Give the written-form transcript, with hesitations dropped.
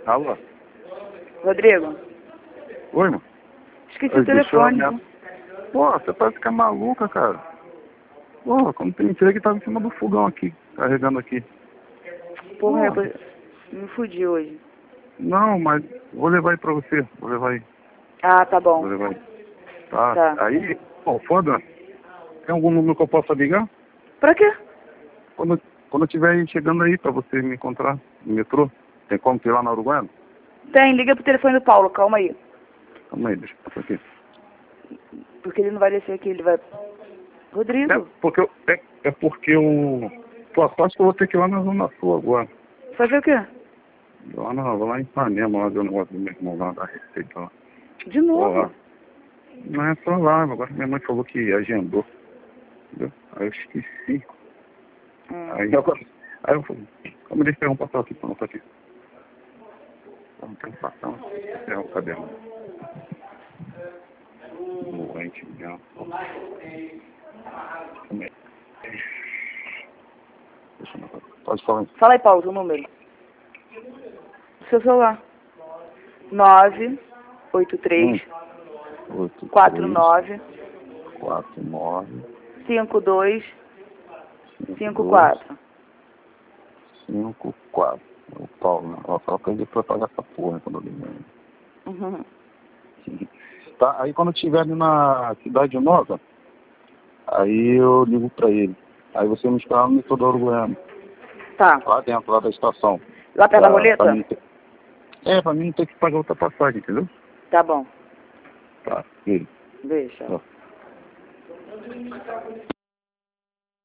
Alô? Rodrigo, Oi, mano. esqueci o telefone. Pô, você parece que é maluca, cara. Pô, quando tu entrei que tava em cima do fogão aqui, carregando aqui. Porra, eu me fudi hoje. Não, mas vou levar aí pra você. Vou levar aí. Ah, tá bom. Vou levar aí. Tá. Tá. Aí, pô, foda. Tem algum número que eu possa ligar? Pra quê? Quando eu estiver aí chegando aí pra você me encontrar no metrô. Tem como ter lá na Uruguaiana? Tem, liga pro telefone do Paulo, calma aí. Calma aí, deixa eu passar aqui. Porque ele não vai descer aqui, ele vai... Rodrigo, É porque eu... Pô, acho que eu vou ter que ir lá na Zona Sul agora. fazer o quê? Lá em Ipanema, lá ver o negócio do meu irmão lá da Receita lá. De Vou lá. novo? Não é só lá, agora minha mãe falou que agendou. Entendeu? Aí eu esqueci. Aí eu falei, como deixa eu passar aqui, pronto aqui. Não tem que passar, é o caderno. Doente mesmo. Deixa eu ver. Pode falar. Fala aí, Paulo, o número. Seu celular. 983 49 52 54. 54. O Paulo, né? Ela fala pra ele pra pagar essa porra quando eu ligo. Uhum. Tá, aí quando eu estiver ali na Cidade Nova, aí eu ligo pra ele. Aí você me espera no metrô da Uruguaiana. Tá. Lá dentro, lá da estação. Lá perto da roleta? Pra mim não ter que pagar outra passagem, entendeu? Tá bom. Tá, beleza. Deixa. Tá.